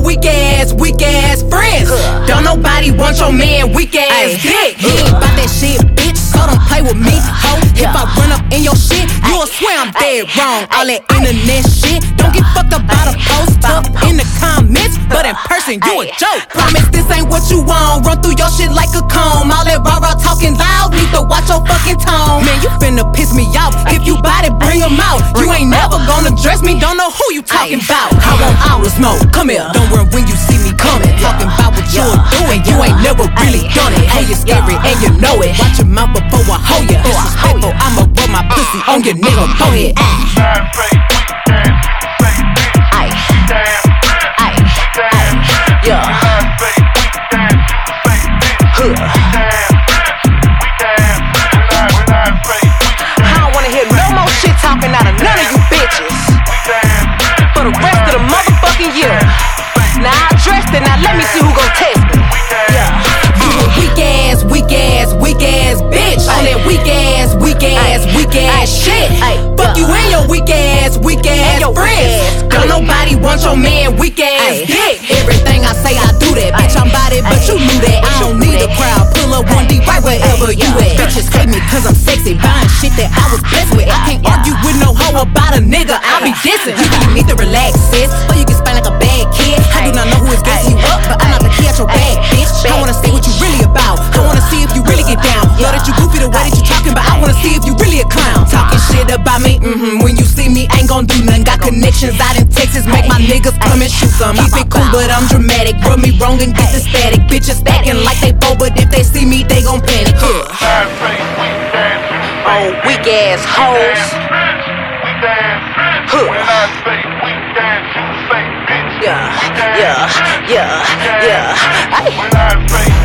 weak ass friends. Don't nobody want your man, weak ass dick. He ain't bout that shit, bitch, so don't play with me, ho. If I run up in your shit, you'll swear I'm dead wrong. All that internet shit, don't get fucked up by the post up in the comments, but in person, you a joke. Promise this ain't what you want, run through your shit like a comb. All that rah-rah talking loud, need to watch your fucking tone. Man, you finna piss me off, if you bout it, bring them out. You ain't never gonna dress me, don't know who you talking about. I want all the smoke, come here, don't run when you see me coming. Talking about what you're doing, you ain't never really done it. Hey, you're scary and you know it, watch your mouth before I hold ya. Disrespectful, I'ma rub my pussy on your nigga, go ahead. Talking out of none of you bitches for the rest of the motherfucking year. Now I dressed it, now let me see who gon' test me. You a weak ass bitch. On that weak ass shit. Fuck you and your weak ass friends. Don't nobody want your man, weak ass dick. Everything I say, I do that. Bitch, I'm bout it, but you knew that. I don't need a crowd. Pull up one deep right wherever you at. Bitches hate me cause I'm sexy, buying shit that I was blessed with. I can't argue with no hoe about a nigga, I be dissing. You really need to relax, sis, or you can spend like a bad kid. I do not know who is gassing you up, but I'm not the key at your bag, bitch. I wanna see what you really about. I wanna see if you really get down. Know that you goofy the way that you talking, but I wanna see if you really a clown. Talking shit about me, when you see me, ain't gon' do nothing. Got connections out in Texas, make my niggas come and shoot some. Keep it cool, but I'm dramatic. Rub me wrong and get the static. Bitches stacking like they bow, but if they see me, they gon' panic. Oh, weak ass hoes. Yeah.